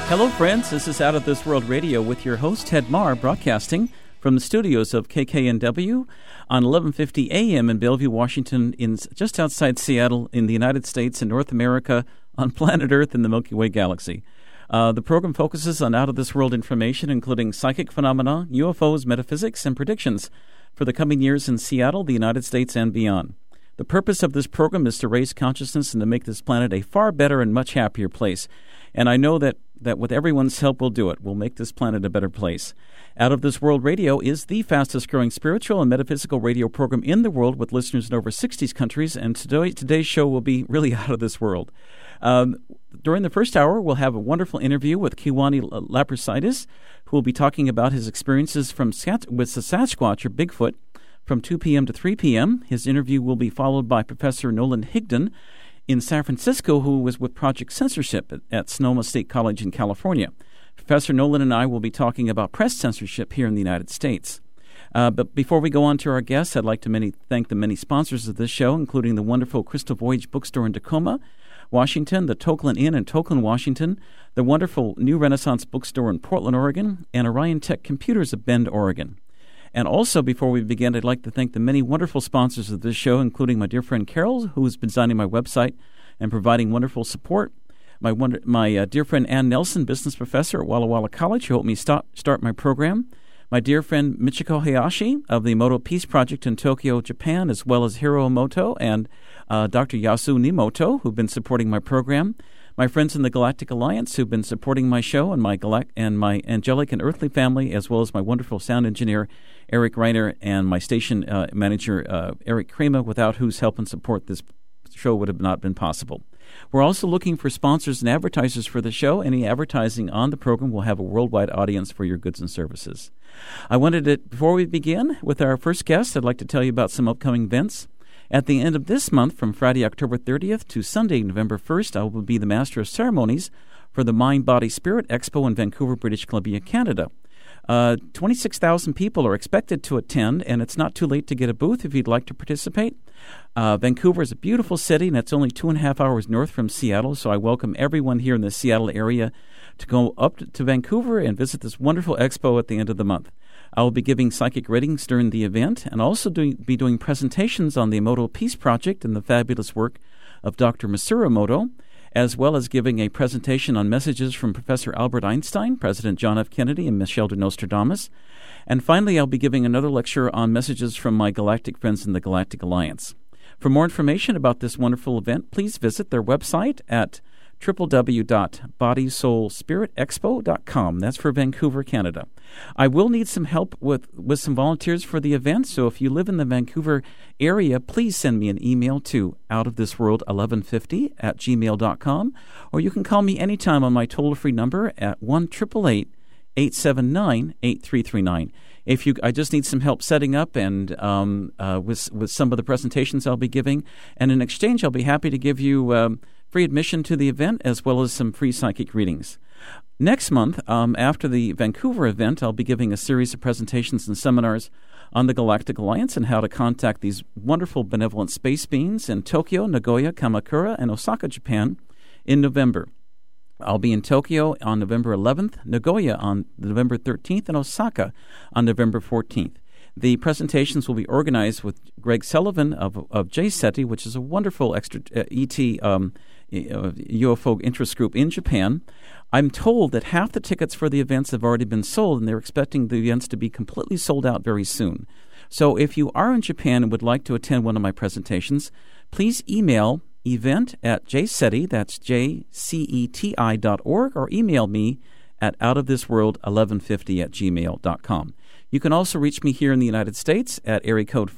Hello, friends. This is Out of This World Radio with your host, Ted Marr, broadcasting from the studios of KKNW on 1150 AM in Bellevue, Washington, just outside Seattle in the United States and North America, on planet Earth in the Milky Way galaxy. The program focuses on out-of-this-world information, including psychic phenomena, UFOs, metaphysics, and predictions for the coming years in Seattle, the United States, and beyond. The purpose of this program is to raise consciousness and to make this planet a far better and much happier place. And I know that with everyone's help, we'll do it. We'll make this planet a better place. Out of This World Radio is the fastest-growing spiritual and metaphysical radio program in the world, with listeners in over 60 countries, and today's show will be really out of this world. During the first hour, we'll have a wonderful interview with Kiwani Laprisaitis, who will be talking about his experiences with the Sasquatch, or Bigfoot, from 2 p.m. to 3 p.m. His interview will be followed by Professor Nolan Higdon in San Francisco, who was with Project Censorship at Sonoma State College in California. Professor Nolan and I will be talking about press censorship here in the United States. But before we go on to our guests, I'd like to thank the many sponsors of this show, including the wonderful Crystal Voyage Bookstore in Tacoma, Washington, the Tokeland Inn in Tokeland, Washington, the wonderful New Renaissance Bookstore in Portland, Oregon, and Orion Tech Computers of Bend, Oregon. And also, before we begin, I'd like to thank the many wonderful sponsors of this show, including my dear friend Carol, who has been designing my website and providing wonderful support, my dear friend Ann Nelson, business professor at Walla Walla College, who helped me start my program, my dear friend Michiko Hayashi of the Emoto Peace Project in Tokyo, Japan, as well as Hiro Emoto and Dr. Yasu Nimoto, who've been supporting my program, my friends in the Galactic Alliance who've been supporting my show, and my angelic and earthly family, as well as my wonderful sound engineer, Eric Reiner, and my station manager, Eric Kramer, without whose help and support this show would have not been possible. We're also looking for sponsors and advertisers for the show. Any advertising on the program will have a worldwide audience for your goods and services. Before we begin with our first guest, I'd like to tell you about some upcoming events. At the end of this month, from Friday, October 30th to Sunday, November 1st, I will be the Master of Ceremonies for the Mind, Body, Spirit Expo in Vancouver, British Columbia, Canada. 26,000 people are expected to attend, and it's not too late to get a booth if you'd like to participate. Vancouver is a beautiful city, and it's only 2.5 hours north from Seattle, so I welcome everyone here in the Seattle area to go up to Vancouver and visit this wonderful expo at the end of the month. I will be giving psychic readings during the event and also be doing presentations on the Emoto Peace Project and the fabulous work of Dr. Masaru Emoto, as well as giving a presentation on messages from Professor Albert Einstein, President John F. Kennedy, and Michel de Nostradamus. And finally, I'll be giving another lecture on messages from my galactic friends in the Galactic Alliance. For more information about this wonderful event, please visit their website at www.bodysoulspiritexpo.com. That's for Vancouver, Canada. I will need some help with some volunteers for the event, so if you live in the Vancouver area, please send me an email to outofthisworld1150@gmail.com, or you can call me anytime on my toll-free number at 1-888-879-8339. I just need some help setting up and with some of the presentations I'll be giving, and in exchange, I'll be happy to give you free admission to the event, as well as some free psychic readings. Next month, after the Vancouver event, I'll be giving a series of presentations and seminars on the Galactic Alliance and how to contact these wonderful benevolent space beings in Tokyo, Nagoya, Kamakura, and Osaka, Japan in November. I'll be in Tokyo on November 11th, Nagoya on November 13th, and Osaka on November 14th. The presentations will be organized with Greg Sullivan of J-SETI, which is a wonderful UFO interest group in Japan. I'm told that half the tickets for the events have already been sold, and they're expecting the events to be completely sold out very soon. So if you are in Japan and would like to attend one of my presentations, please email event@JSETI, that's JCETI.org, or email me at outofthisworld1150@gmail.com. You can also reach me here in the United States at area code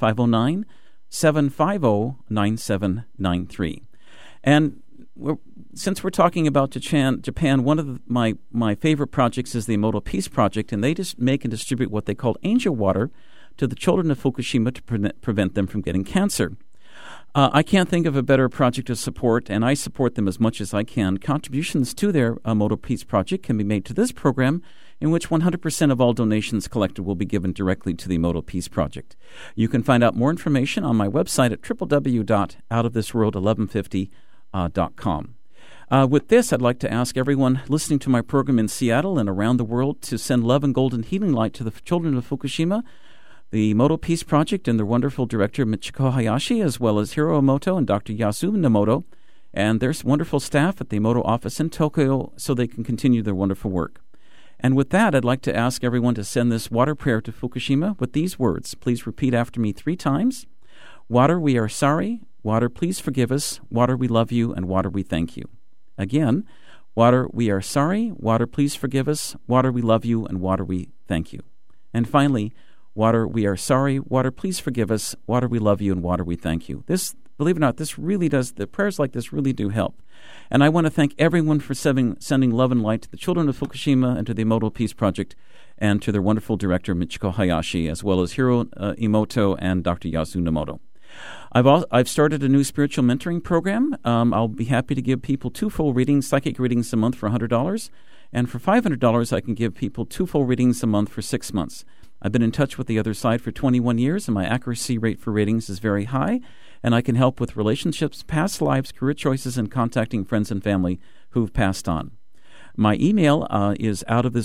509-750-9793. And since we're talking about Japan, one of my favorite projects is the Emoto Peace Project, and they just make and distribute what they call angel water to the children of Fukushima to prevent them from getting cancer. I can't think of a better project to support, and I support them as much as I can. Contributions to their Emoto Peace Project can be made to this program, in which 100% of all donations collected will be given directly to the Emoto Peace Project. You can find out more information on my website at www.outofthisworld1150.com. With this, I'd like to ask everyone listening to my program in Seattle and around the world to send love and golden healing light to the children of Fukushima, the Emoto Peace Project and their wonderful director, Michiko Hayashi, as well as Hiro Emoto and Dr. Yasu Nemoto, and their wonderful staff at the Emoto office in Tokyo so they can continue their wonderful work. And with that, I'd like to ask everyone to send this water prayer to Fukushima with these words. Please repeat after me 3 times. Water, we are sorry. Water, please forgive us. Water, we love you. And water, we thank you. Again, water, we are sorry. Water, please forgive us. Water, we love you. And water, we thank you. And finally, water, we are sorry. Water, please forgive us. Water, we love you. And water, we thank you. This, believe it or not, this really does, the prayers like this really do help. And I want to thank everyone for sending love and light to the children of Fukushima and to the Emoto Peace Project and to their wonderful director, Michiko Hayashi, as well as Hiro Emoto and Dr. Yasu Nemoto. I've started a new spiritual mentoring program. I'll be happy to give people 2 full readings, psychic readings a month for $100. And for $500, I can give people 2 full readings a month for 6 months. I've been in touch with the other side for 21 years, and my accuracy rate for readings is very high. And I can help with relationships, past lives, career choices, and contacting friends and family who've passed on. My email is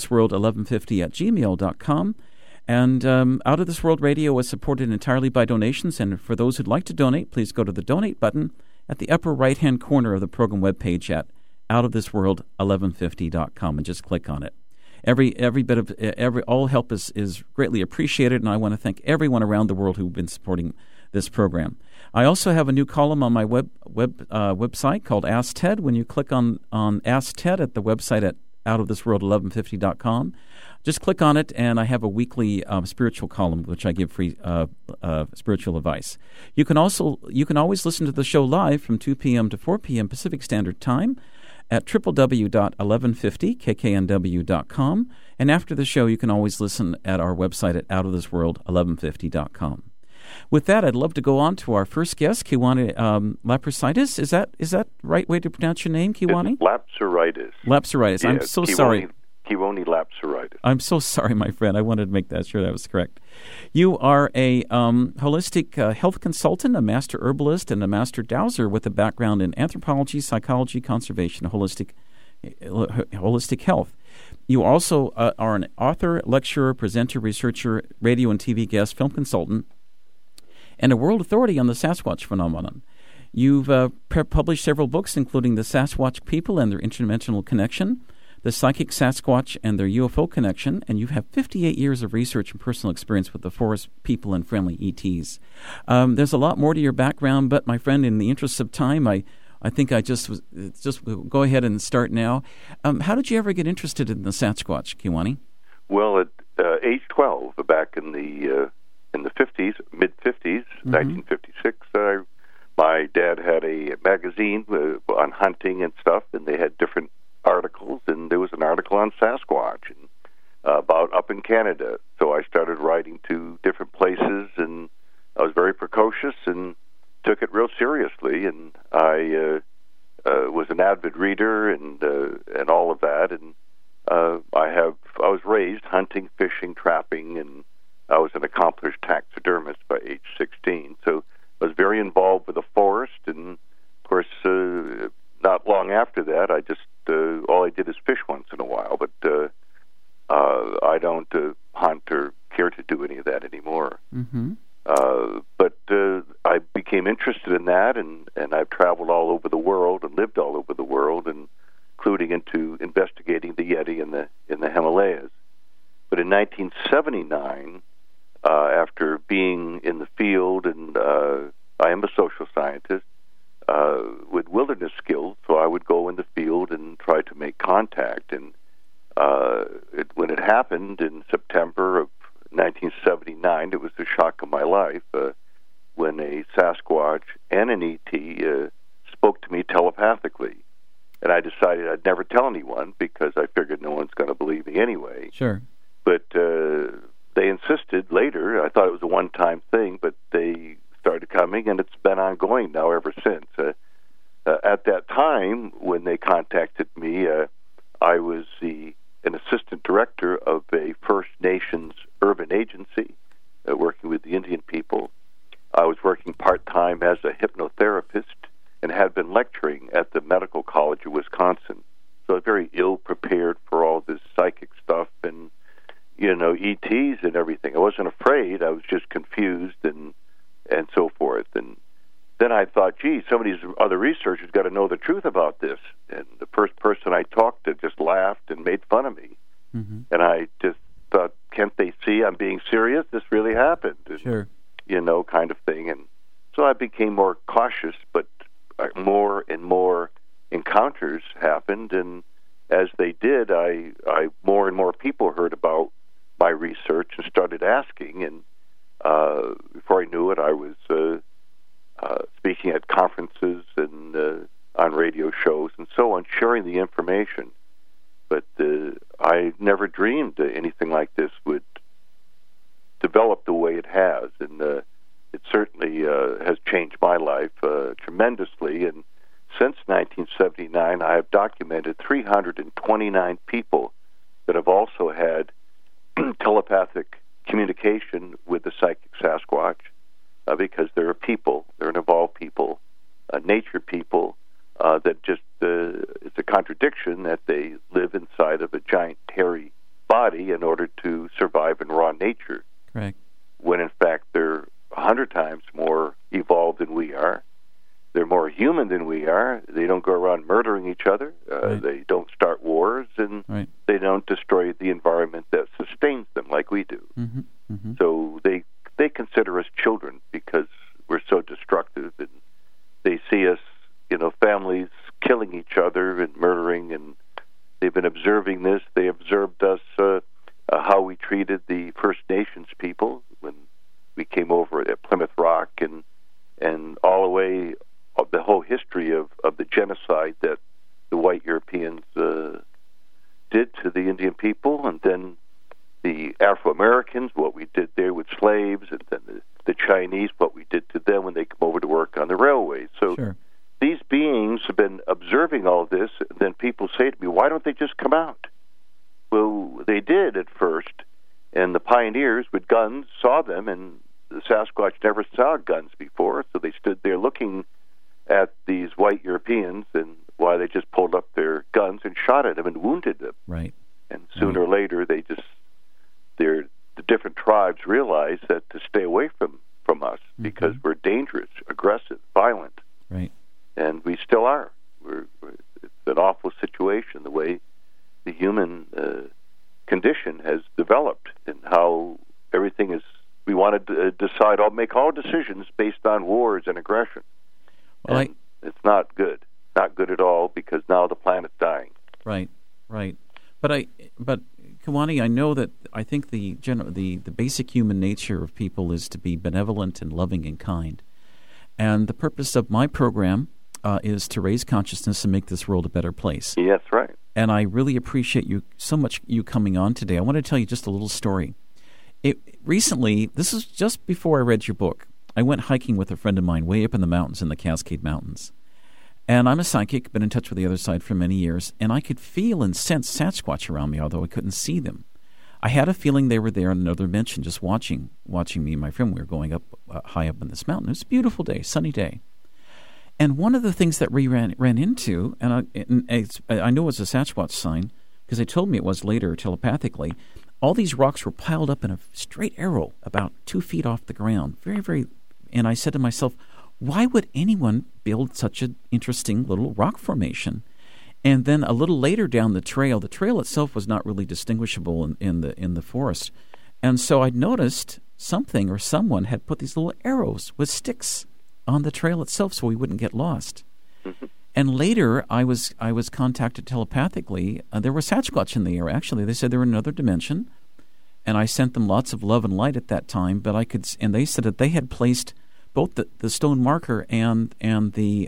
outofthisworld1150@gmail.com. And Out of This World Radio is supported entirely by donations. And for those who'd like to donate, please go to the donate button at the upper right-hand corner of the program webpage at outofthisworld1150.com and just click on it. All help is greatly appreciated, and I want to thank everyone around the world who've been supporting this program. I also have a new column on my website called Ask Ted. When you click on Ask Ted at the website at outofthisworld1150.com, just click on it, and I have a weekly spiritual column which I give free spiritual advice. You can always listen to the show live from 2 p.m. to 4 p.m. Pacific Standard Time at www.1150kknw.com, and after the show, you can always listen at our website at outofthisworld1150.com. With that, I'd love to go on to our first guest, Kiwani Lapseritis. Is that the right way to pronounce your name, Kiwani? Lapseritis. Lapseritis. Yeah, I'm so sorry. Kiwani Lapseritis. I'm so sorry, my friend. I wanted to make sure that was correct. You are a holistic health consultant, a master herbalist, and a master dowser with a background in anthropology, psychology, conservation, holistic health. You also are an author, lecturer, presenter, researcher, radio and TV guest, film consultant, and a world authority on the Sasquatch phenomenon. You've published several books, including The Sasquatch People and Their Interdimensional Connection, The Psychic Sasquatch and Their UFO Connection, and you have 58 years of research and personal experience with the forest people and friendly ETs. There's a lot more to your background, but my friend, in the interest of time, I think I just go ahead and start now. How did you ever get interested in the Sasquatch, Kiwani? Well, at age 12, back in the 50s, mid-50s, 1956, my dad had a magazine on hunting and stuff, and they had different articles, and there was an article on Sasquatch and about up in Canada. So I started writing to different places, and I was very precocious and took it real seriously, and I was an avid reader and all of that, and I was raised hunting, fishing, trapping, and I was an accomplished taxidermist by age 16. So I was very involved with the forest, and of course, not long after that, I just all I did is fish once in a while, but I don't hunt or care to do any of that anymore. Mm-hmm. But I became interested in that, and I've traveled all over the world and lived all over the world, and including into investigating the Yeti in the Himalayas. But in 1979, after being in the field, and I am a social scientist with wilderness skills, so I would go in the field and try to make contact. And when it happened in September of 1979, it was the shock of my life when a Sasquatch and an ET spoke to me telepathically. And I decided I'd never tell anyone because I figured no one's going to believe me anyway. Sure. But they insisted later. I thought it was a one-time thing, but they started coming, and it's been ongoing now ever since. At that time, when they contacted me, I was an assistant director of a First Nations urban agency working with the Indian people. I was working part-time as a hypnotherapist and had been lecturing at the Medical College of Wisconsin ETs and everything. I wasn't afraid. I was just confused and so forth. And then I thought, gee, some of these other researchers got to know the truth about this. And the first person I talked to just laughed and made fun of me. Mm-hmm. And I just thought, can't they see I'm being serious? This really happened. And, sure. Kind of thing. And so I became more cautious, but more and more encounters happened. And as they did, I more and more people heard about my research and started asking. And before I knew it, I was speaking at conferences and on radio shows and so on, sharing the information. But I never dreamed anything like this would develop the way it has, and it certainly has changed my life tremendously. And since 1979, I have documented 329 people that have also had telepathic communication with the psychic Sasquatch, because they're people, they're an evolved people, nature people, that just it's a contradiction that they live inside of a giant hairy body in order to survive in raw nature. Correct. When in fact they're 100 times more evolved than we are. They're more human than we are. They don't go around murdering each other. Right. They don't start wars, and right. they don't destroy the environment that sustains them like we do. Mm-hmm. Mm-hmm. So they consider us children because we're so destructive, and they see us, families killing each other and murdering, and they've been observing this. They observed us, how we treated the First Nations people when we came over at Plymouth Rock, and all the way of the whole history of the genocide that the white Europeans did to the Indian people, and then the Afro-Americans, what we did there with slaves, and then the Chinese, what we did to them when they come over to work on the railways. So sure. These beings have been observing all this, and then people say to me, why don't they just come out? Well, they did at first, and the pioneers with guns saw them, and the Sasquatch never saw guns before, so they stood there looking at these white Europeans, and why they just pulled up their guns and shot at them and wounded them. Right. And sooner or later, the different tribes realized that to stay away from us, mm-hmm. because we're dangerous, aggressive, violent. Right. And we still are. It's an awful situation, the way the human condition has developed, and how everything is. We want to decide, make all decisions based on wars and aggression. Well, it's not good. Not good at all, because now the planet's dying. Right, right. But Kewaunee, I think the basic human nature of people is to be benevolent and loving and kind. And the purpose of my program is to raise consciousness and make this world a better place. Yes, right. And I really appreciate you so much, you coming on today. I want to tell you just a little story. Recently, this is just before I read your book, I went hiking with a friend of mine way up in the mountains, in the Cascade Mountains. And I'm a psychic, been in touch with the other side for many years, and I could feel and sense Sasquatch around me, although I couldn't see them. I had a feeling they were there in another dimension, just watching me and my friend. We were going up high up in this mountain. It was a beautiful day, sunny day. And one of the things that we ran into, and I know it was a Sasquatch sign, because they told me it was later telepathically, all these rocks were piled up in a straight arrow about 2 feet off the ground. Very, very. And I said to myself, why would anyone build such an interesting little rock formation? And then a little later down the trail itself was not really distinguishable in the forest. And so I noticed something or someone had put these little arrows with sticks on the trail itself so we wouldn't get lost. Mm-hmm. And later I was contacted telepathically. There was Sasquatch in the air, actually. They said they were in another dimension. And I sent them lots of love and light at that time, and they said that they had placed both the stone marker and the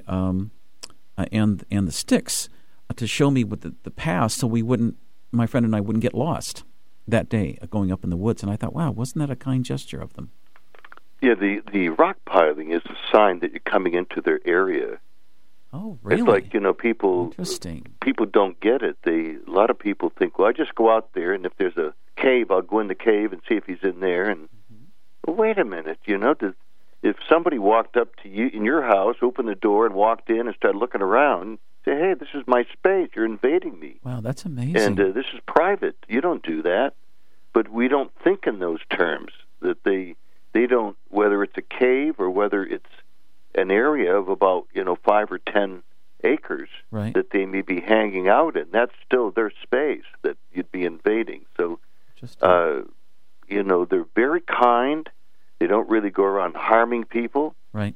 sticks to show me what the path, so my friend and I wouldn't get lost that day going up in the woods. And I thought, wow, wasn't that a kind gesture of them? Yeah, the rock piling is a sign that you're coming into their area. Oh, really? It's like, people. Interesting. People don't get it. A lot of people think, well, I just go out there, and if there's a cave, I'll go in the cave and see if he's in there. And well, wait a minute, if somebody walked up to you in your house, opened the door, and walked in and started looking around, say, hey, this is my space. You're invading me. Wow, that's amazing. And this is private. You don't do that. but we don't think in those terms, that they don't, whether it's a cave or whether it's an area of about 5 or 10 acres right. that they may be hanging out in. That's still their space that you'd be invading. So, they're very kind. They don't really go around harming people. Right.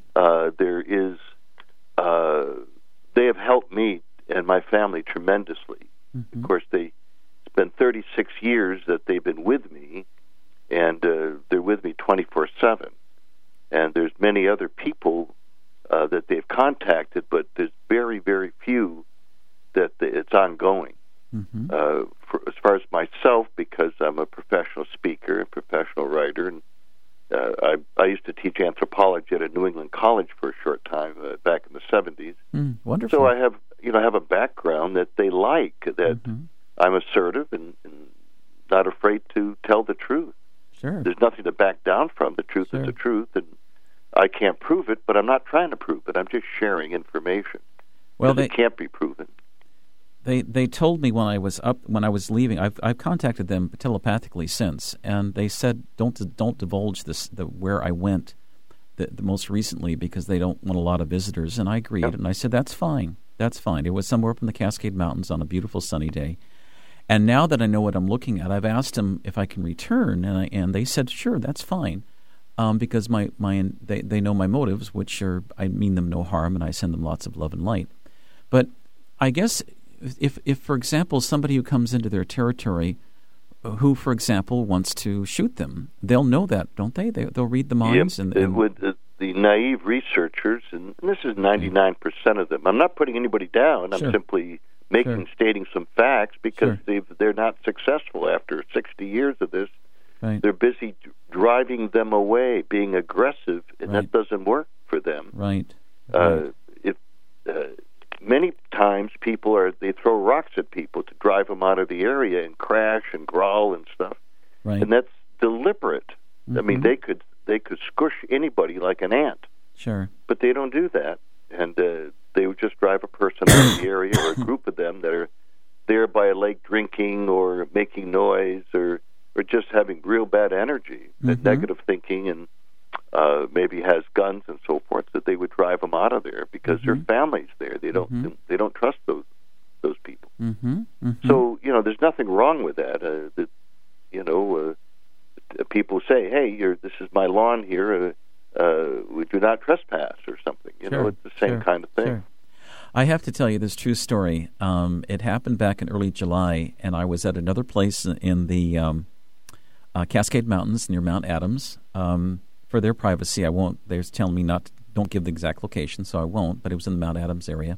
They have helped me and my family tremendously. Mm-hmm. Of course, it's been 36 years that they've been with me, and they're with me 24/7. And there's many other people that they've contacted, but there's very, very few that it's ongoing. Mm-hmm. As far as myself, because I'm a professional speaker and professional writer, and I used to teach anthropology at a New England college for a short time back in the 70s. Wonderful. So I have a background that they like, that I'm assertive and not afraid to tell the truth. Sure. There's nothing to back down from. The truth is the truth, and I can't prove it, but I'm not trying to prove it. I'm just sharing information. Well, it can't be proven. They told me when I was leaving. I've contacted them telepathically since, and they said don't divulge where I went the most recently, because they don't want a lot of visitors. And I agreed, and I said that's fine. That's fine. It was somewhere up in the Cascade Mountains on a beautiful sunny day. And now that I know what I'm looking at, I've asked them if I can return, and they said sure, that's fine, because they know my motives, which are I mean them no harm, and I send them lots of love and light. But I guess if for example, somebody who comes into their territory, who, for example, wants to shoot them, they'll know that, don't they? They'll read the minds. Yep. And with the naive researchers, and this is 99% of them. I'm not putting anybody down. I'm simply stating some facts, because they're not successful after 60 years of this. Right. They're busy driving them away, being aggressive, and that doesn't work for them. Right. Many times they throw rocks at people to drive them out of the area and crash and growl and stuff. Right. And that's deliberate. Mm-hmm. I mean, they could squish anybody like an ant. Sure. But they don't do that. And they would just drive a person out of the area, or a group of them that are there by a lake drinking or making noise, or just having real bad energy, negative thinking, and maybe has guns and so forth, that they would drive them out of there because their families there. They don't trust those people. So there's nothing wrong with that. People say, "Hey, this is my lawn here. We do not trespass," or something. It's the same kind of thing. Sure. I have to tell you this true story. It happened back in early July, and I was at another place in the Cascade Mountains near Mount Adams. For their privacy, I won't. They're telling me don't give the exact location, so I won't. But it was in the Mount Adams area,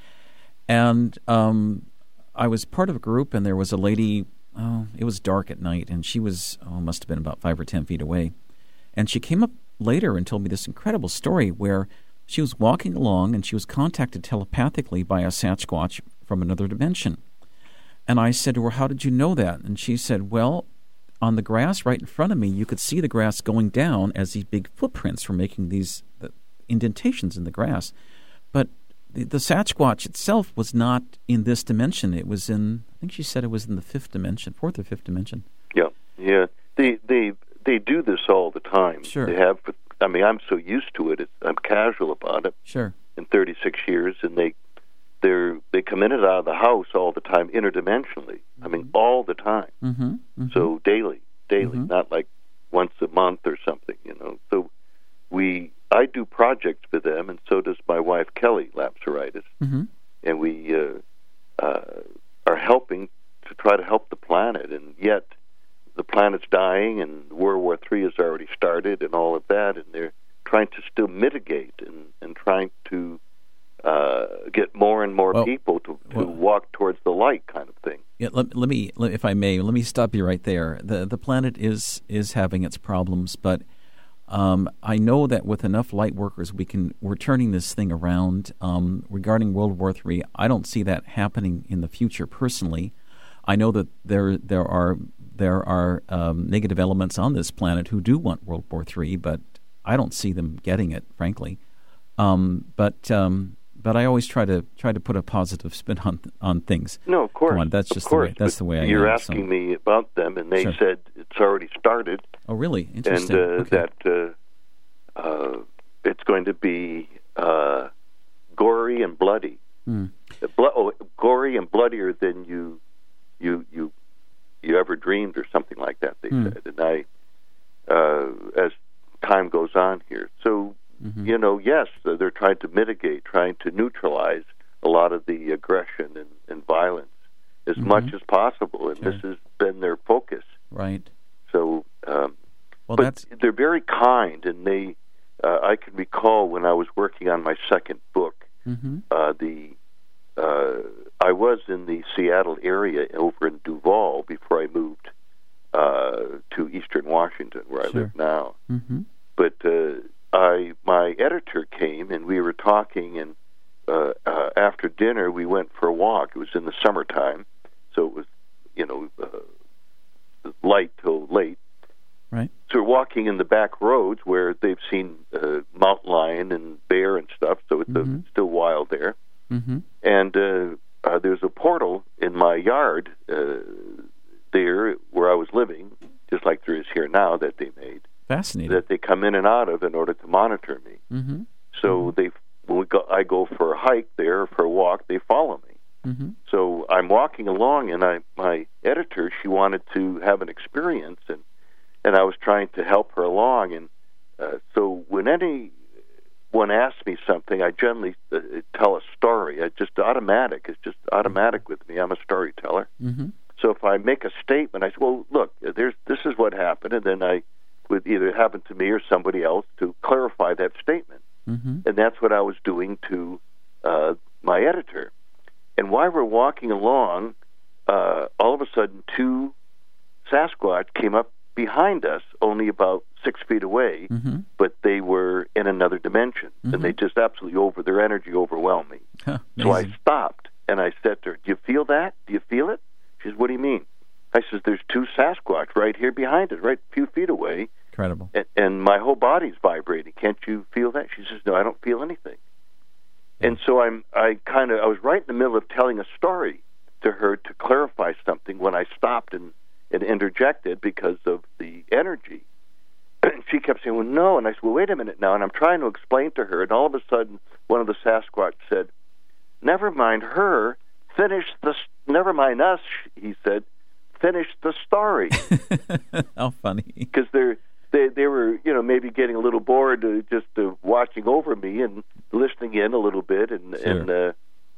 and I was part of a group, and there was a lady. It was dark at night, and she was must have been about 5 or 10 feet away, and she came up later and told me this incredible story where she was walking along and she was contacted telepathically by a Sasquatch from another dimension. And I said to her, "How did you know that?" And she said, "Well, on the grass right in front of me, you could see the grass going down as these big footprints were making these indentations in the grass. But the Sasquatch itself was not in this dimension. It was in, I think she said it was in the fourth or fifth dimension." Yeah. They do this all the time. Sure. They have. I mean, I'm so used to it. I'm casual about it. Sure. In 36 years, and they come in and out of the house all the time, interdimensionally. I mean, all the time. So daily, not like once a month or something. So I do projects for them, and so does my wife Kelly Lapseritis, and we are helping to try to help the planet, and yet the planet's dying, and World War III has already started, and all of that, and they're trying to still mitigate and trying to get more and more people to walk towards the light, kind of thing. Yeah, let me, if I may, let me stop you right there. The planet is having its problems, but I know that with enough light workers, we're turning this thing around. Regarding World War III, I don't see that happening in the future. Personally, I know that there are negative elements on this planet who do want World War III, but I don't see them getting it, frankly. But I always try to put a positive spin on things. No, of course. Come on, that's just of course, the way I am. You're asking me about them, and they said it's already started. Oh, really? Interesting. And that it's going to be gory and bloody. Gory and bloodier than you ever dreamed, or something like that, they said. And I, as time goes on here, so yes, they're trying to mitigate, trying to neutralize a lot of the aggression and violence as much as possible, and this has been their focus. Right. So, but they're very kind, and they. I can recall when I was working on my second book, I was in the Seattle area over in Duval before I moved to Eastern Washington, where I live now. But my editor came, and we were talking, and after dinner we went for a walk. It was in the summertime, so it was light till late. Right. So we're walking in the back roads where they've seen mountain lion and bear and stuff, so it's still wild there. And there's a portal in my yard there where I was living, just like there is here now, that they made. Fascinating. That they come in and out of in order to monitor me. So I go for a hike there, or for a walk, they follow me. So I'm walking along, and my editor, she wanted to have an experience, and I was trying to help her along. And so when anyone asks me something, I generally tell a story. It's just automatic with me. I'm a storyteller. So if I make a statement, I say, well, look, this is what happened, and then I would either happen to me or somebody else to clarify that statement. And that's what I was doing to my editor. And while we're walking along, all of a sudden, two Sasquatch came up behind us, only about 6 feet away, but they were in another dimension, and they just absolutely their energy overwhelmed me. So I stopped, and I said to her, do you feel that? Do you feel it? She says, what do you mean? I says, there's two Sasquatch right here behind us, right a few feet away. Incredible. And my whole body's vibrating. Can't you feel that? She says, no, I don't feel anything. And so I was right in the middle of telling a story to her to clarify something when I stopped and interjected because of the energy. And she kept saying, well, no. And I said, well, wait a minute now. And I'm trying to explain to her. And all of a sudden, one of the Sasquatch said, never mind her, never mind us, he said, finish the story. How funny. Because they were, maybe getting a little bored just watching over me and listening in a little bit and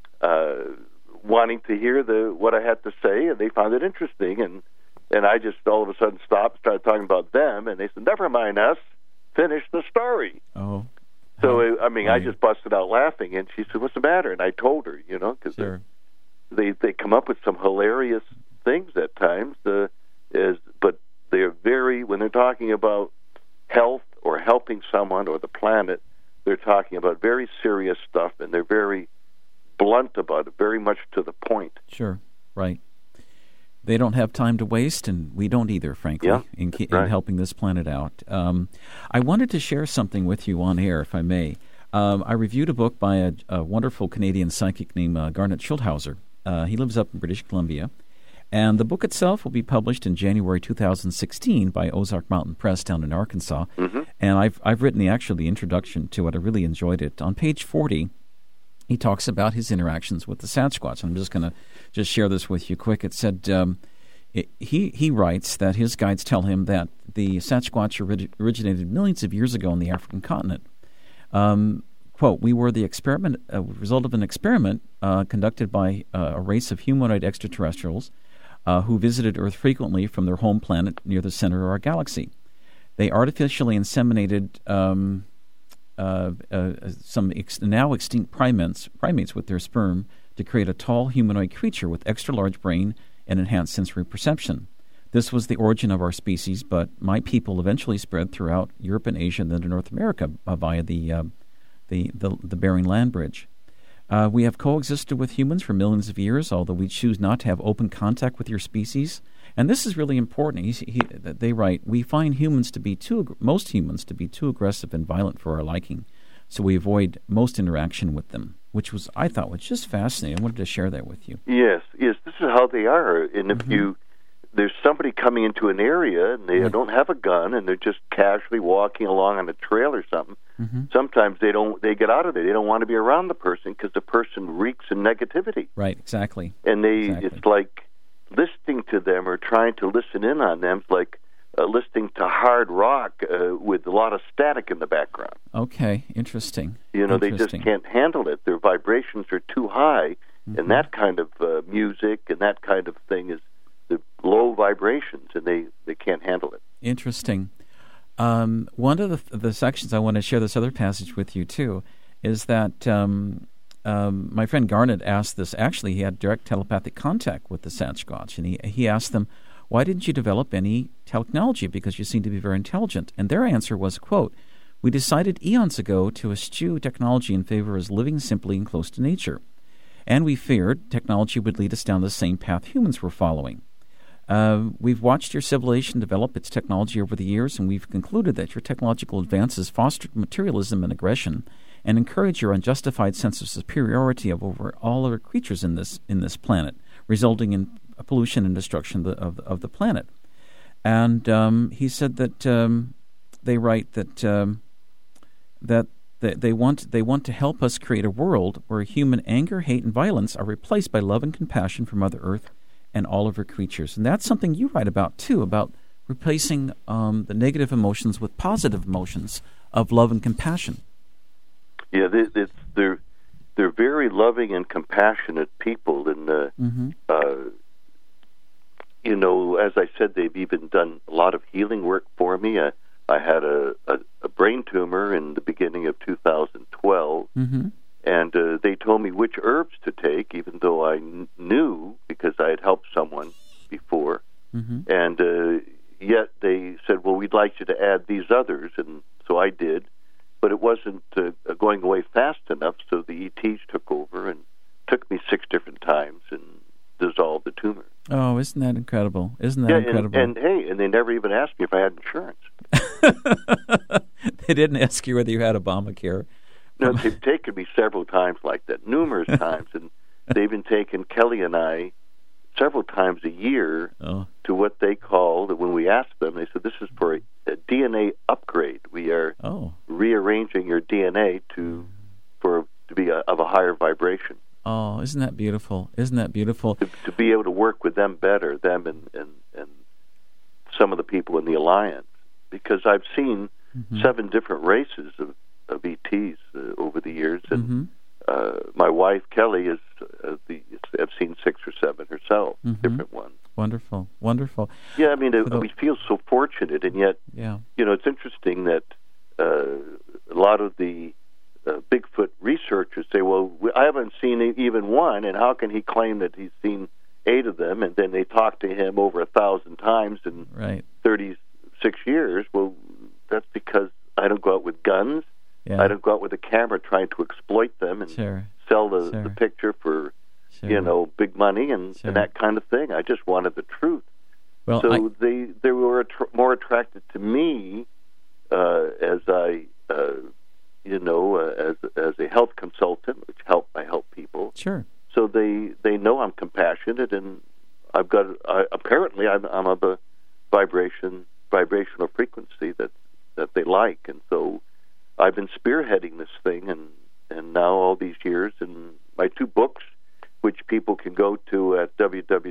wanting to hear what I had to say, and they found it interesting. And I just all of a sudden stopped, started talking about them, and they said, never mind us, finish the story. Oh. So, I just busted out laughing, and she said, what's the matter? And I told her, because they come up with some hilarious things at times, but they're when they're talking about health or helping someone or the planet, they're talking about very serious stuff, and they're very blunt about it, very much to the point. Sure, right. They don't have time to waste, and we don't either, frankly, in helping this planet out. I wanted to share something with you on air, if I may. I reviewed a book by a wonderful Canadian psychic named Garnet Schildhauser. He lives up in British Columbia. And the book itself will be published in January 2016 by Ozark Mountain Press down in Arkansas. And I've written the introduction to it. I really enjoyed it. On page 40, he talks about his interactions with the Sasquatch. I'm just going to share this with you quick. It said he writes that his guides tell him that the Sasquatch originated millions of years ago on the African continent. Quote, we were the result of an experiment conducted by a race of humanoid extraterrestrials who visited Earth frequently from their home planet near the center of our galaxy. They artificially inseminated some now extinct primates with their sperm to create a tall humanoid creature with extra-large brain and enhanced sensory perception. This was the origin of our species, but my people eventually spread throughout Europe and Asia and then to North America via the Bering Land Bridge. We have coexisted with humans for millions of years, although we choose not to have open contact with your species. And this is really important. They write, we find most humans to be too aggressive and violent for our liking, so we avoid most interaction with them, which I thought was just fascinating. I wanted to share that with you. Yes, this is how they are. And if there's somebody coming into an area and they don't have a gun and they're just casually walking along on a trail or something. Mm-hmm. Sometimes they get out of there. They don't want to be around the person because the person reeks in negativity. Right, exactly. And it's like listening to them or trying to listen in on them. It's like listening to hard rock with a lot of static in the background. Okay, interesting. They just can't handle it. Their vibrations are too high, and that kind of music and that kind of thing is the low vibrations, and they can't handle it. Interesting. One of the sections I want to share this other passage with you, too, is that my friend Garnet asked this. Actually, he had direct telepathic contact with the Sasquatch, and he asked them, why didn't you develop any technology because you seem to be very intelligent? And their answer was, quote, we decided eons ago to eschew technology in favor of living simply and close to nature. And we feared technology would lead us down the same path humans were following. We've watched your civilization develop its technology over the years, and we've concluded that your technological advances fostered materialism and aggression and encourage your unjustified sense of superiority over all other creatures in this planet, resulting in pollution and destruction of the planet. And he said that they write that they want to help us create a world where human anger, hate, and violence are replaced by love and compassion for Mother Earth and all of her creatures. And that's something you write about, too, about replacing the negative emotions with positive emotions of love and compassion. Yeah, they're very loving and compassionate people, and as I said, they've even done a lot of healing work for me. I had a brain tumor in the beginning of 2012, and they told me which herbs to take, even though I knew because I had helped someone before. And yet they said, well, we'd like you to add these others, and so I did. But it wasn't going away fast enough, so the ETs took over and took me 6 different times and dissolved the tumor. Oh, isn't that incredible? Isn't that incredible? And they never even asked me if I had insurance. They didn't ask you whether you had Obamacare. No, they've taken me several times like that, numerous times, and they've been taking Kelly and I several times a year to what they called, when we asked them, they said, this is for a DNA upgrade. We are rearranging your DNA to be of a higher vibration. Oh, isn't that beautiful? Isn't that beautiful? To be able to work with them better, them and some of the people in the Alliance, because I've seen 7 different races of ETs over the years, and my wife Kelly have seen 6 or 7 herself, different ones. Wonderful, wonderful. Yeah, I mean, we feel so fortunate, and yet, it's interesting that a lot of the Bigfoot researchers say, well, I haven't seen even one, and how can he claim that he's seen 8 of them? And then they talk to him over 1,000 times in 36 years. Well, that's because I don't go out with guns. Yeah. I don't go out with a camera trying to exploit them and sell the picture for big money and that kind of thing. I just wanted the truth. Well, so they were more attracted to me as I as a health consultant, which I help people. Sure. So they know I'm compassionate, and I've got apparently I'm of a vibrational frequency that they like, and so I've been spearheading this thing, and now all these years, and my 2 books, which people can go to at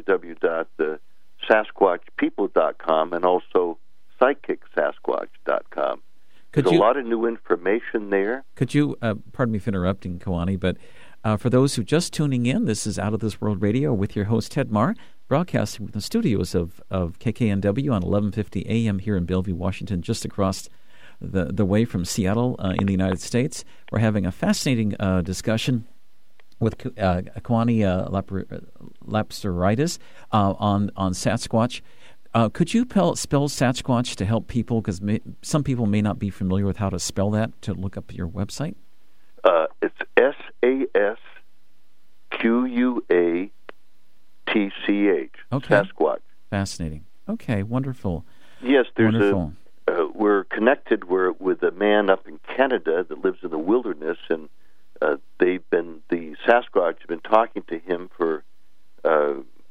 www.sasquatchpeople.com and also psychicsasquatch.com. There's a lot of new information there. Could you, pardon me for interrupting, Kawani, but for those who are just tuning in, this is Out of This World Radio with your host, Ted Marr, broadcasting from the studios of KKNW on 1150 AM here in Bellevue, Washington, just across the way from Seattle in the United States. We're having a fascinating discussion with Kawani Lapseritis on Sasquatch. Could you spell Sasquatch to help people? Because some people may not be familiar with how to spell that, to look up your website. It's SASQUATCH. Okay. Sasquatch. Fascinating. Okay, wonderful. Yes, we're connected with a man up in Canada that lives in the wilderness, and the Sasquatch have been talking to him for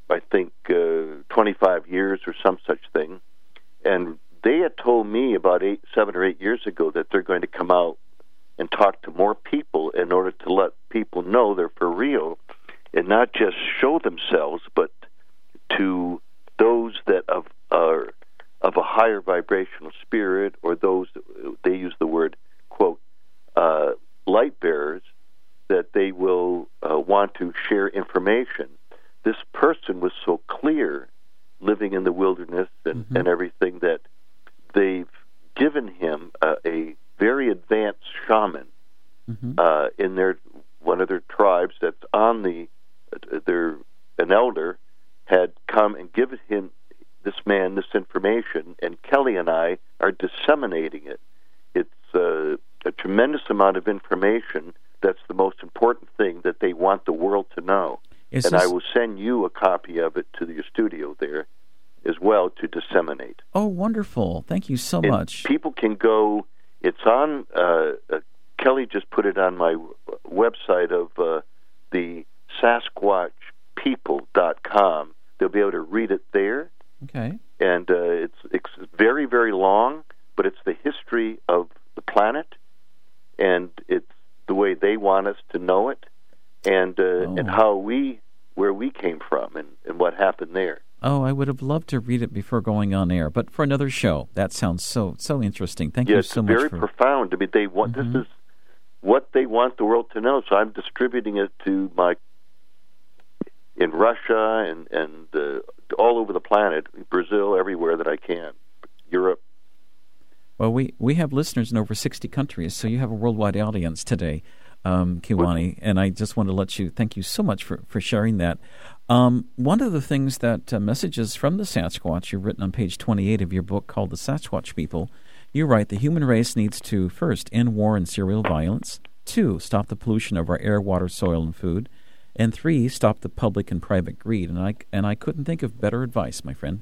I think, 25 years or some such thing. And they had told me about 7 or 8 years ago that they're going to come out and talk to more people in order to let people know they're for real and not just show themselves, but to those that are of a higher vibrational spirit, or those, they use the word, quote, light bearers, that they will want to share information. This person was so clear, living in the wilderness and everything, that they've given him a very advanced shaman in one of their tribes that's on an elder had come and given him, this man, this information, and Kelly and I are disseminating it. It's a tremendous amount of information. That's the most important thing that they want the world to know. I will send you a copy of it to your studio there as well to disseminate. Oh, wonderful. Thank you so much. People can go, it's on, Kelly just put it on my website of the SasquatchPeople.com. They'll be able to read it there. Okay. And it's very, very long, but it's the history of the planet, and it's the way they want us to know it, and where we came from and what happened there. Oh, I would have loved to read it before going on air, but for another show. That sounds so interesting. Thank you so much. It's very profound. I mean, they want this is what they want the world to know. So I'm distributing it to in Russia and all over the planet, Brazil, everywhere that I can, Europe. Well, we have listeners in over 60 countries, so you have a worldwide audience today, Kiwani, and I just want to thank you so much for sharing that. One of the things that messages from the Sasquatch, you've written on page 28 of your book called The Sasquatch People, you write, the human race needs to, first, end war and serial violence, 2, stop the pollution of our air, water, soil, and food, and 3, stop the public and private greed. And I couldn't think of better advice, my friend.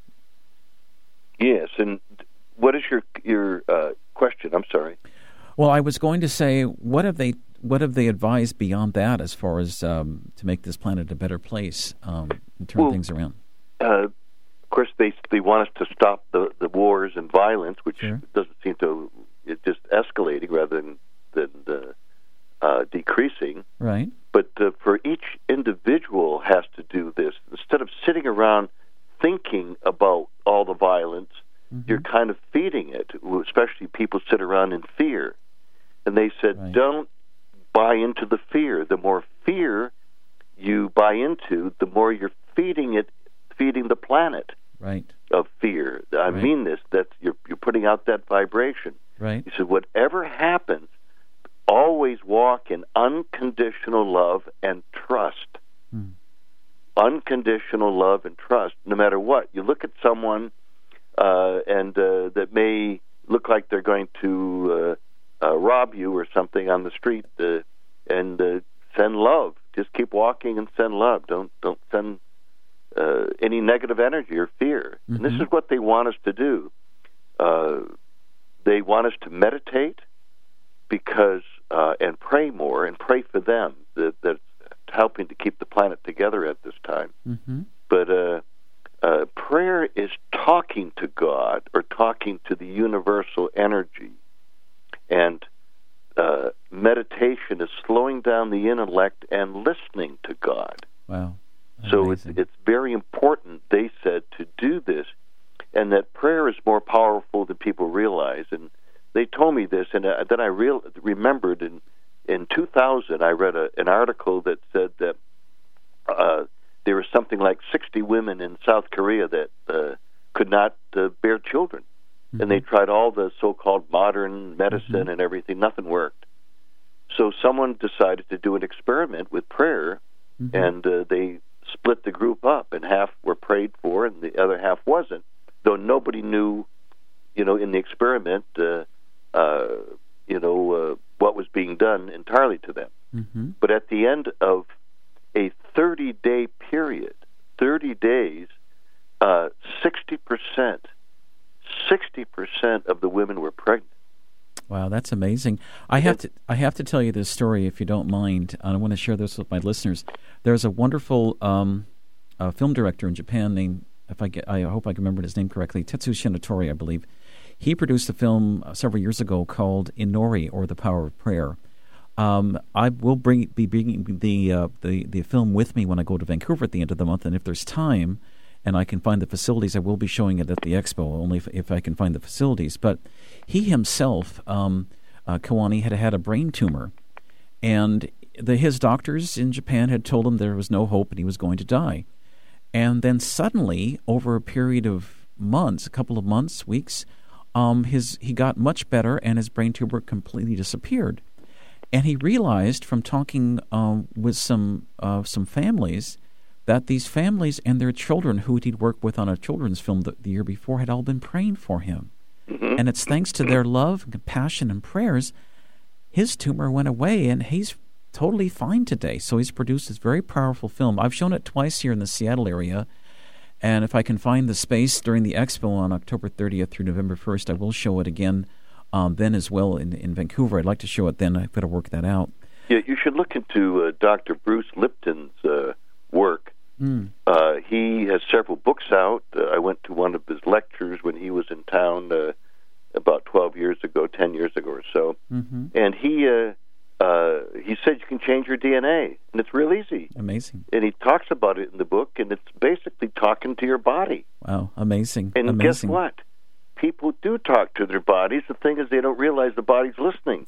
Yes, and what is your question? I'm sorry. Well, I was going to say, what have they advised beyond that, as far as to make this planet a better place and turn things around? Of course, they want us to stop the wars and violence, which doesn't seem to, it's just escalating rather than decreasing. Right. But for each individual has to do this. Instead of sitting around thinking about all the violence, you're kind of feeding it. Especially people sit around in fear. And they said, don't buy into the fear. The more fear you buy into, the more you're feeding the planet of fear. I mean this, that you're putting out that vibration. Right. He said, whatever happens, always walk in unconditional love and trust. Unconditional love and trust, no matter what. You look at someone and that may look like they're going to rob you or something on the street, and send love. Just keep walking and send love. Don't send any negative energy or fear. And this is what they want us to do. They want us to meditate because and pray more and pray for them. That's helping to keep the planet together at this time. But prayer is talking to God or talking to the universal energy, and meditation is slowing down the intellect and listening to God. Wow. So it's very important, they said, to do this, and that prayer is more powerful than people realize. And they told me this, and then I remembered in 2000 I read an article that said that there was something like 60 women in South Korea that could not bear children. And they tried all the so-called modern medicine and everything. Nothing worked. So someone decided to do an experiment with prayer, and they split the group up, and half were prayed for and the other half wasn't, though nobody knew, in the experiment, what was being done entirely to them. But at the end of a 30-day period, 30 days, 60% of the women were pregnant. Wow, that's amazing. I have to tell you this story, if you don't mind. I want to share this with my listeners. There's a wonderful film director in Japan named, I hope I can remember his name correctly, Tetsu Shinatori, I believe. He produced a film several years ago called Inori, or The Power of Prayer. I will be bringing the film with me when I go to Vancouver at the end of the month, and if there's time and I can find the facilities, I will be showing it at the expo, only if I can find the facilities. But he himself, Kiwani, had a brain tumor, and his doctors in Japan had told him there was no hope and he was going to die. And then suddenly, over a period of months, a couple of months, weeks, he got much better and his brain tumor completely disappeared. And he realized from talking with some families that these families and their children who he'd worked with on a children's film the year before had all been praying for him. Mm-hmm. And it's thanks to their love and compassion and prayers, his tumor went away and he's totally fine today. So he's produced this very powerful film. I've shown it twice here in the Seattle area. And if I can find the space during the expo on October 30th through November 1st, I will show it again then as well in Vancouver. I'd like to show it then. I've got to work that out. Yeah, you should look into Dr. Bruce Lipton's work. He has several books out. I went to one of his lectures when he was in town about 10 years ago or so. Mm-hmm. And he said you can change your DNA, and it's real easy. Amazing. And he talks about it in the book, and it's basically talking to your body. Wow, amazing. And amazing. Guess what? People do talk to their bodies. The thing is, they don't realize the body's listening.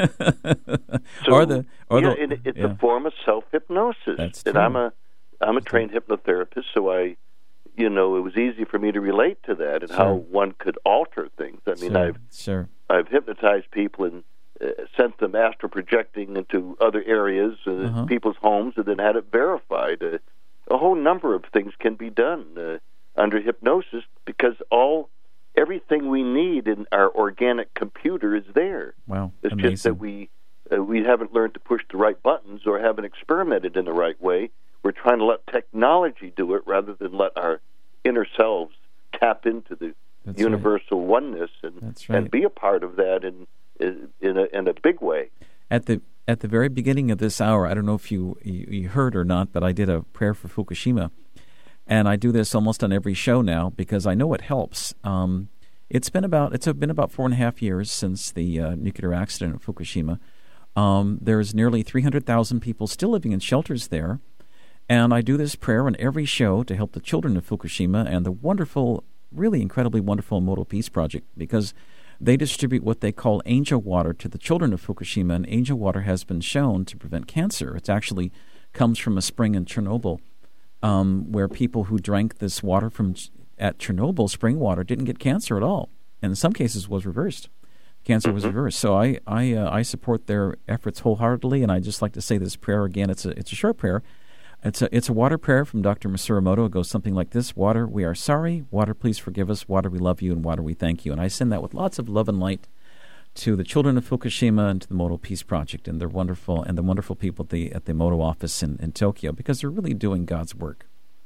It's a form of self-hypnosis. That's and true. I'm a trained hypnotherapist, so it was easy for me to relate to that and how one could alter things. I mean, I've hypnotized people and sent them astral projecting into other areas, people's homes, and then had it verified. A whole number of things can be done under hypnosis because everything we need in our organic computer is there. Wow, it's amazing. Just that we haven't learned to push the right buttons or haven't experimented in the right way. We're trying to let technology do it rather than let our inner selves tap into the universal oneness and be a part of that in a big way. At the very beginning of this hour, I don't know if you heard or not, but I did a prayer for Fukushima, and I do this almost on every show now because I know it helps. It's been about 4.5 years since the nuclear accident at Fukushima. There's nearly 300,000 people still living in shelters there. And I do this prayer on every show to help the children of Fukushima and the wonderful, really incredibly wonderful Emoto Peace Project, because they distribute what they call angel water to the children of Fukushima, and angel water has been shown to prevent cancer. It actually comes from a spring in Chernobyl, where people who drank this water at Chernobyl, spring water, didn't get cancer at all, and in some cases was reversed. Cancer was reversed. So I support their efforts wholeheartedly, and I just like to say this prayer again. It's a short prayer. It's a water prayer from Dr. Masaru Emoto. It goes something like this: Water, we are sorry. Water, please forgive us. Water, we love you. And water, we thank you. And I send that with lots of love and light to the children of Fukushima and to the Emoto Peace Project and the wonderful people at the Emoto office in Tokyo, because they're really doing God's work.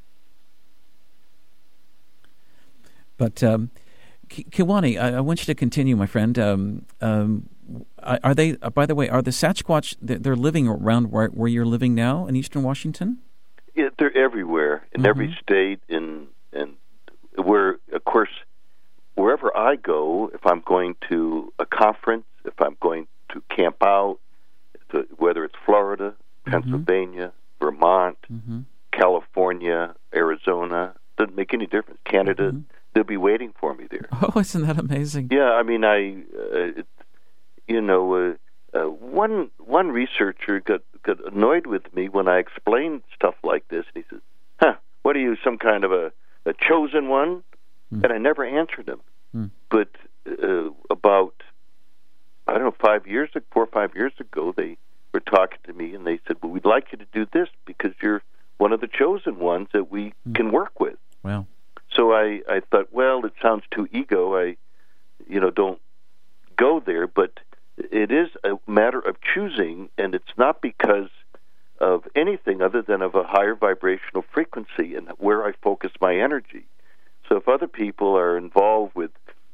But Kiwani, I want you to continue, my friend. Are they? By the way, are the Sasquatch? They're living around where you're living now in Eastern Washington? Yeah, they're everywhere in every state, and where, of course, wherever I go, if I'm going to a conference, if I'm going to camp out, whether it's Florida, Pennsylvania, Vermont, California, Arizona, doesn't make any difference. Canada, they'll be waiting for me there. Oh, isn't that amazing? Yeah, I mean, one researcher got annoyed with me when I explained stuff like this. And he said, what are you, some kind of a chosen one? And I never answered him. But about, 4 or 5 years ago, they were talking to me, and they said, well, we'd like you to do this because you're one of the chosen ones that we can work with. Wow. So I thought, well, it sounds too ego. I don't go there, but it is a matter of choosing, and it's not because of anything other than of a higher vibrational frequency and where I focus my energy. So if other people are involved with,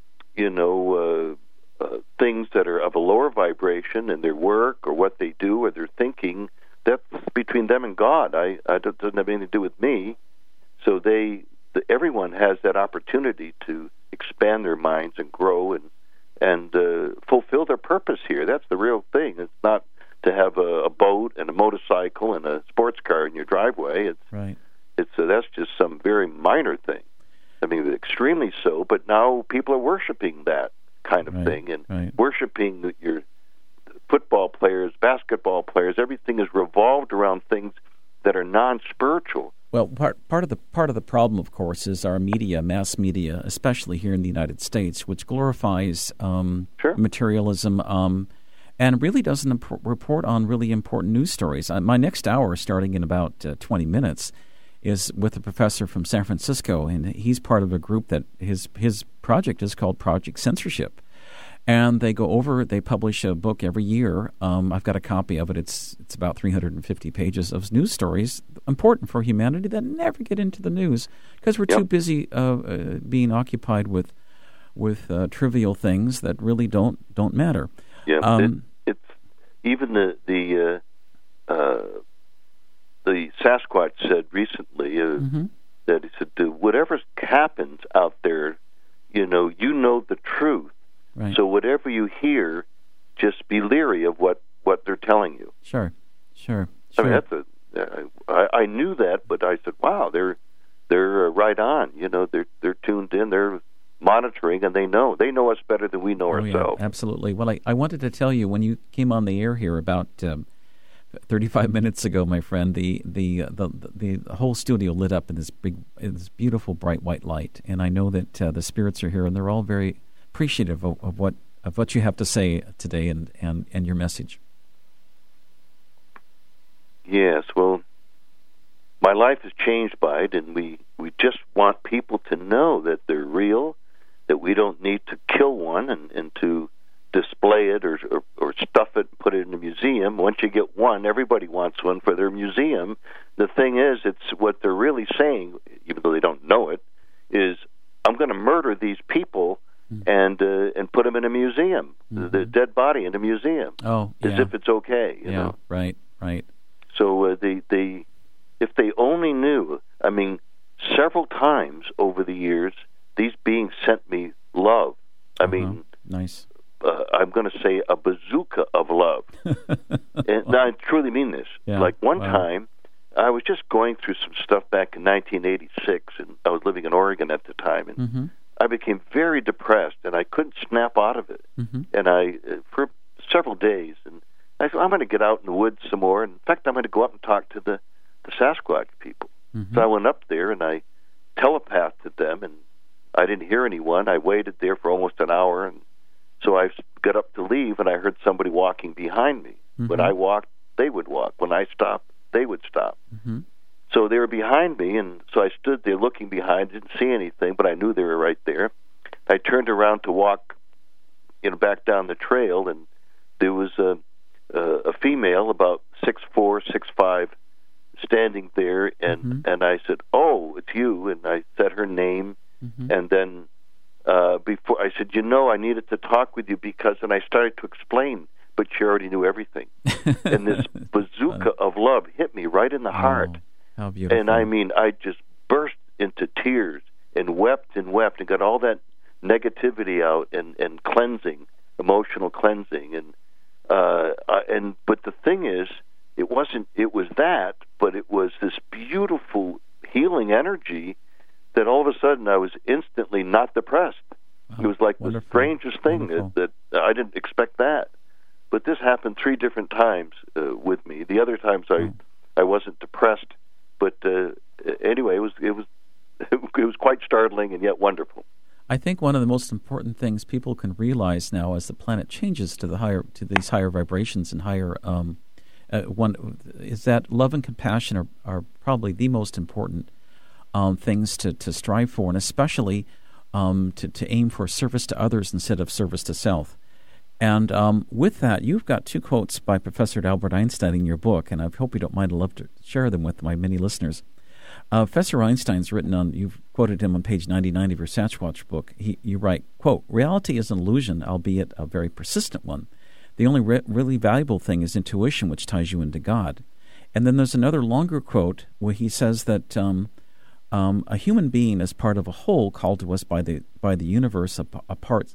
things that are of a lower vibration in their work or what they do or their thinking, that's between them and God. It doesn't have anything to do with me. So everyone has that opportunity to expand their minds and grow and fulfill their purpose here. That's the real thing. It's not to have a boat and a motorcycle and a sports car in your driveway. That's just some very minor thing. I mean, extremely so. But now people are worshiping that kind of thing and worshiping your football players, basketball players. Everything is revolved around things that are non-spiritual. Well, part of the problem, of course, is our media, mass media, especially here in the United States, which glorifies materialism and really doesn't report on really important news stories. My next hour, starting in about 20 minutes, is with a professor from San Francisco, and he's part of a group that his project is called Project Censorship. And they publish a book every year. I've got a copy of it. It's about 350 pages of news stories important for humanity that never get into the news because we're too busy being occupied with trivial things that really don't matter. Yeah, it's even the Sasquatch said recently that he said, whatever happens out there, you know the truth. Right. So whatever you hear, just be leery of what they're telling you. Sure. I mean, I knew that, but I said, wow, they're right on. They're tuned in. They're monitoring, and they know us better than we know ourselves. Yeah, absolutely. Well, I wanted to tell you when you came on the air here about 35 minutes ago, my friend, the whole studio lit up in this beautiful bright white light, and I know that the spirits are here, and they're all very appreciative of what you have to say today and your message. Yes, well, my life has changed by it, and we just want people to know that they're real, that we don't need to kill one and to display it or stuff it and put it in a museum. Once you get one, everybody wants one for their museum. The thing is, it's what they're really saying, even though they don't know it, is I'm going to murder these people and put them in a museum, the dead body in a museum, as if it's okay. You know? Right. So if they only knew, I mean, several times over the years, these beings sent me love. I mean, nice. I'm going to say a bazooka of love. And I truly mean this. Yeah. Like one time, I was just going through some stuff back in 1986, and I was living in Oregon at the time, and I became very depressed, and I couldn't snap out of it. And I, for several days, and I said, I'm going to get out in the woods some more. And in fact, I'm going to go up and talk to the Sasquatch people. So I went up there, and I telepathed to them, and I didn't hear anyone. I waited there for almost an hour, and so I got up to leave, and I heard somebody walking behind me. When I walked, they would walk. When I stopped, they would stop. So they were behind me, and so I stood there looking behind, didn't see anything, but I knew they were right there. I turned around to walk, back down the trail, and there was a female about 6'4", 6'5", standing there, and I said, "Oh, it's you," and I said her name, and then before I said, I needed to talk with you because, and I started to explain, but she already knew everything, and this bazooka of love hit me right in the heart. How beautiful! And I mean, I just burst into tears and wept and got all that negativity out and cleansing, emotional cleansing, and but the thing is, it was that, but it was this beautiful healing energy that all of a sudden I was instantly not depressed. It was like the strangest thing that I didn't expect that. But this happened 3 different times with me. The other times I wasn't depressed, but anyway, it was quite startling and yet wonderful. I think one of the most important things people can realize now as the planet changes to these higher vibrations and higher one is that love and compassion are probably the most important things to strive for, and especially to aim for service to others instead of service to self. And with that, you've got 2 quotes by Professor Albert Einstein in your book, and I hope you don't mind. I'd love to share them with my many listeners. Professor Einstein's you've quoted him on page 99 of your Sasquatch book. You write, quote, "Reality is an illusion, albeit a very persistent one. The only really valuable thing is intuition, which ties you into God." And then there's another longer quote where he says that a human being is part of a whole called to us by the universe, apart,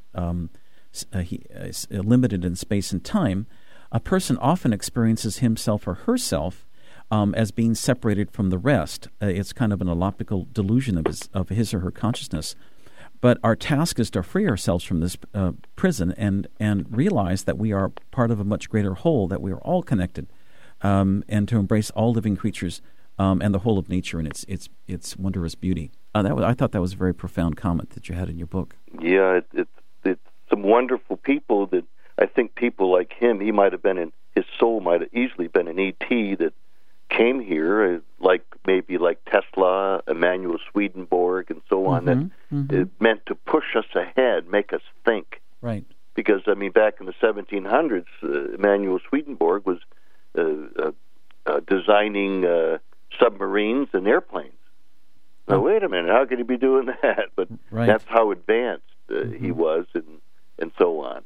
limited in space and time. A person often experiences himself or herself as being separated from the rest. It's kind of an optical delusion of his or her consciousness. But our task is to free ourselves from this prison and realize that we are part of a much greater whole, that we are all connected, and to embrace all living creatures and the whole of nature and its wondrous beauty. I thought that was a very profound comment that you had in your book. Yeah, it's some wonderful people that I think people like him, his soul might have easily been an E.T. that came here, like Tesla, Emanuel Swedenborg, and so on, that it meant to push us ahead, make us think. Right. Because, back in the 1700s, Emanuel Swedenborg was designing submarines and airplanes. Now, wait a minute, how could he be doing that? But that's how advanced he was, and so on.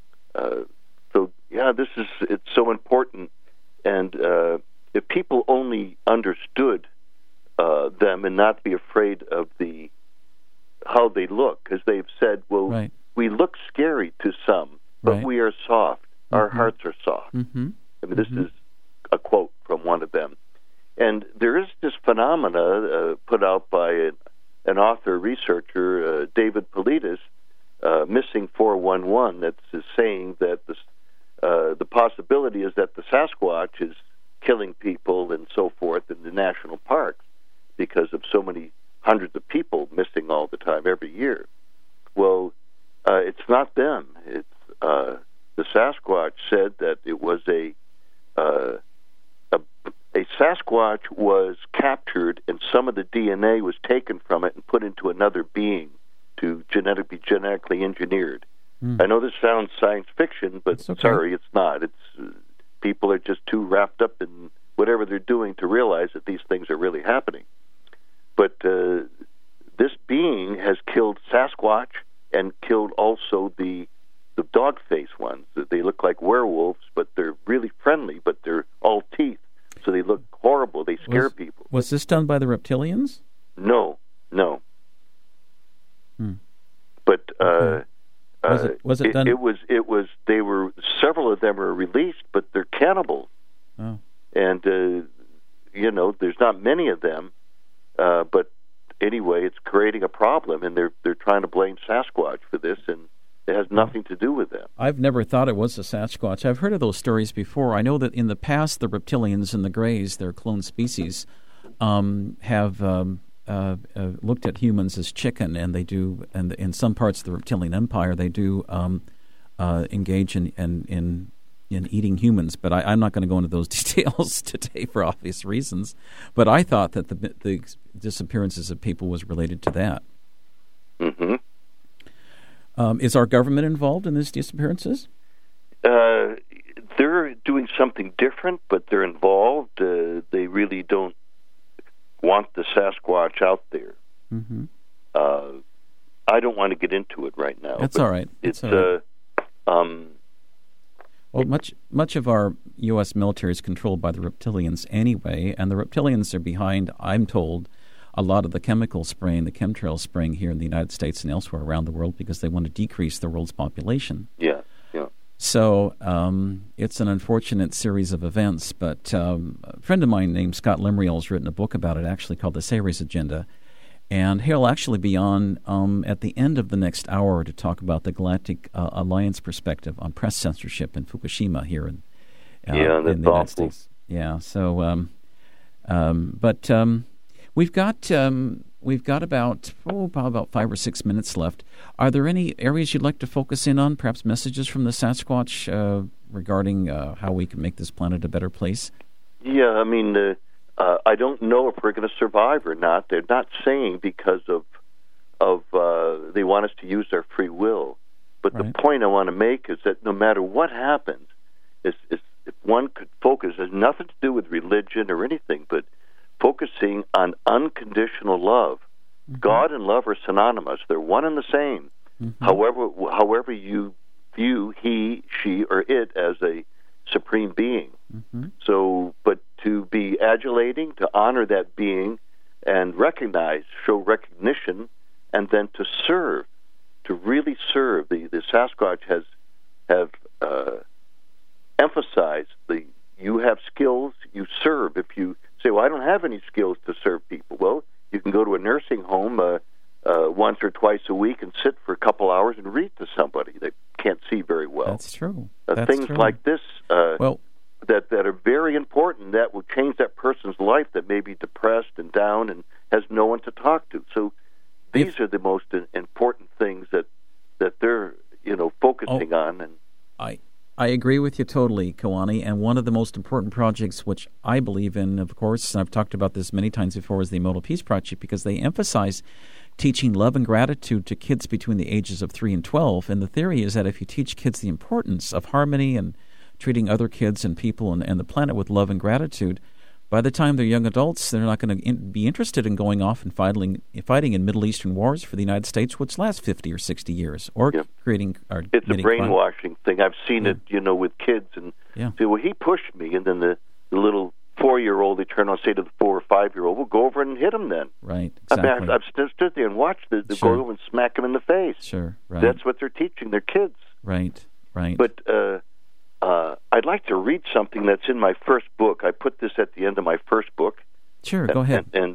It's so important, and if people only understood them and not be afraid of how they look, because they've said, well, we look scary to some, but we are soft. Our hearts are soft. This is a quote from one of them. And there is this phenomena put out by an author, researcher, David Paulides, Missing 411, that's saying that the possibility is that the Sasquatch is killing people and so forth in the national parks because of so many hundreds of people missing all the time every year. Well, it's not them. It's the Sasquatch said that it was a Sasquatch was captured and some of the DNA was taken from it and put into another being to be genetically engineered. I know this sounds science fiction, but sorry, it's not. It's people are just too wrapped up in whatever they're doing to realize that these things are really happening. But this being has killed Sasquatch and killed also the dog-faced ones. They look like werewolves, but they're really friendly, but they're all teeth, so they look horrible. They scare people. Was this done by the reptilians? No. But was it done? It was. They were, several of them were released, but they're cannibals. Oh. And there's not many of them. But anyway, it's creating a problem, and they're trying to blame Sasquatch for this, and it has nothing to do with them. I've never thought it was a Sasquatch. I've heard of those stories before. I know that in the past, the reptilians and the Greys, their clone species, have looked at humans as chicken, and they do, and in some parts of the reptilian empire, they do engage in eating humans. But I'm not going to go into those details today for obvious reasons. But I thought that the disappearances of people was related to that. Mm-hmm. Is our government involved in these disappearances? They're doing something different, but they're involved. They really don't want the Sasquatch out there. Mm-hmm. I don't want to get into it right now. That's all right. Well, much of our U.S. military is controlled by the reptilians anyway, and the reptilians are behind, I'm told, a lot of the chemical spraying, the chemtrail spraying here in the United States and elsewhere around the world because they want to decrease the world's population. Yeah. So it's an unfortunate series of events, but a friend of mine named Scott Limriel has written a book about it, actually called The Ceres Agenda, and he'll actually be on at the end of the next hour to talk about the Galactic Alliance perspective on press censorship in Fukushima here in the United States. Yeah, so we've got about 5 or 6 minutes left. Are there any areas you'd like to focus in on, perhaps messages from the Sasquatch regarding how we can make this planet a better place? Yeah, I don't know if we're going to survive or not. They're not saying because of they want us to use our free will. But the point I want to make is that no matter what happens, if one could focus, it has nothing to do with religion or anything, but focusing on unconditional love. Mm-hmm. God and love are synonymous. They're one and the same. Mm-hmm. However you view he, she, or it as a supreme being. Mm-hmm. So, but to be adulating, to honor that being, and recognize, show recognition, and then to serve, to really serve. The Sasquatch have emphasized you have skills, you serve. If you say, well, I don't have any skills to serve people, well, you can go to a nursing home once or twice a week and sit for a couple hours and read to somebody that can't see very well. That's true. Things true. like this that are very important, that will change that person's life that may be depressed and down and has no one to talk to. So these are the most important things that they're focusing on. And I agree with you totally, Kewaunee, and one of the most important projects which I believe in, of course, and I've talked about this many times before, is the Immortal Peace Project, because they emphasize teaching love and gratitude to kids between the ages of 3 and 12. And the theory is that if you teach kids the importance of harmony and treating other kids and people and the planet with love and gratitude, by the time they're young adults, they're not going to be interested in going off and fighting in Middle Eastern wars for the United States, which last 50 or 60 years, or creating... It's a brainwashing thing. I've seen it, with kids, and say, well, he pushed me, and then the little 4-year-old, they turn on, say to the 4 or 5-year-old, well, go over and hit him then. Right, exactly. I mean, I've stood there and watched the go over and smack him in the face. Sure, right. That's what they're teaching their kids. Right. But I'd like to read something that's in my first book. I put this at the end of my first book. Sure, go ahead. And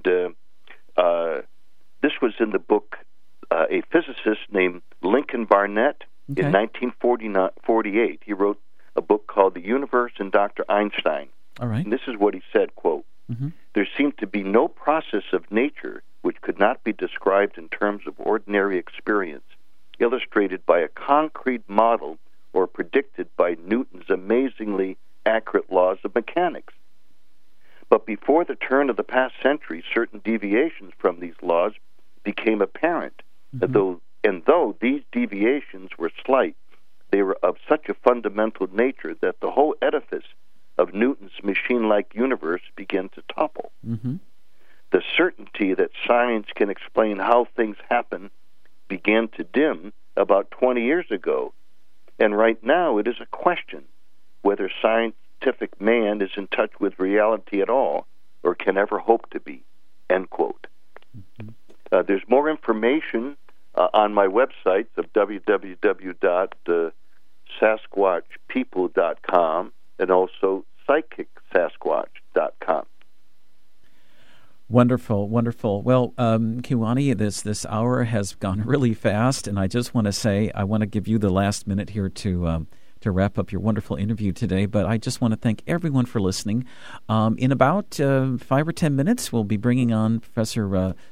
this was in the book, a physicist named Lincoln Barnett in 1948. He wrote a book called The Universe and Dr. Einstein. All right. And this is what he said, quote, there seemed to be no process of nature which could not be described in terms of ordinary experience, illustrated by a concrete model or predicted by Newton's amazingly accurate laws of mechanics. But before the turn of the past century, certain deviations from these laws became apparent. Though these deviations were slight, they were of such a fundamental nature that the whole edifice of Newton's machine-like universe began to topple. The certainty that science can explain how things happen began to dim about 20 years ago. And right now it is a question whether scientific man is in touch with reality at all or can ever hope to be, end quote. There's more information on my website of www.sasquatchpeople.com and also psychicsasquatch.com. Wonderful, wonderful. Well, Kewaunee, this hour has gone really fast, and I just want to say I want to give you the last minute here to wrap up your wonderful interview today. But I just want to thank everyone for listening. In about 5 or 10 minutes, we'll be bringing on Professor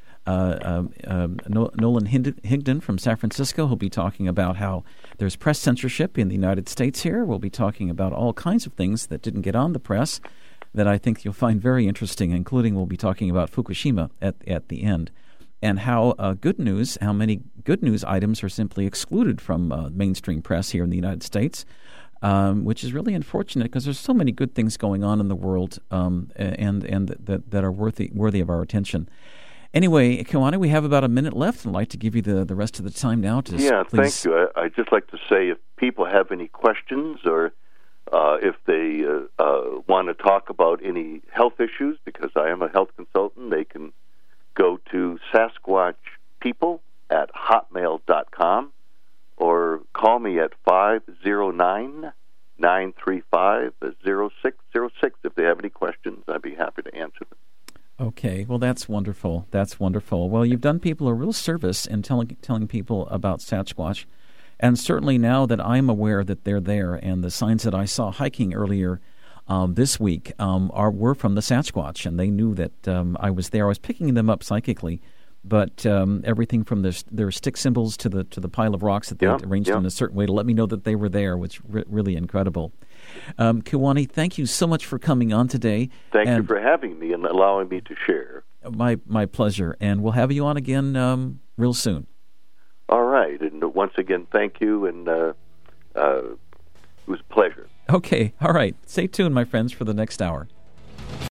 Nolan Higdon from San Francisco. He'll be talking about how there's press censorship in the United States here. We'll be talking about all kinds of things that didn't get on the press that I think you'll find very interesting, including we'll be talking about Fukushima at the end, and how how many good news items are simply excluded from mainstream press here in the United States, which is really unfortunate because there's so many good things going on in the world and that are worthy of our attention. Anyway, Kewaunee, we have about a minute left. I'd like to give you the rest of the time now. Thank you. I'd just like to say if people have any questions or if they want to talk about any health issues, because I am a health consultant, they can go to SasquatchPeople@hotmail.com or call me at 509-935-0606. If they have any questions, I'd be happy to answer them. Okay, well, that's wonderful. That's wonderful. Well, you've done people a real service in telling people about Sasquatch. And certainly now that I'm aware that they're there, and the signs that I saw hiking earlier this week were from the Sasquatch, and they knew that I was there. I was picking them up psychically, but everything from their stick symbols to the pile of rocks that they arranged in a certain way to let me know that they were there, which really incredible. Kewaunee, thank you so much for coming on today. Thank you for having me and allowing me to share. My pleasure, and we'll have you on again real soon. All right, and once again, thank you, and it was a pleasure. Okay, all right. Stay tuned, my friends, for the next hour.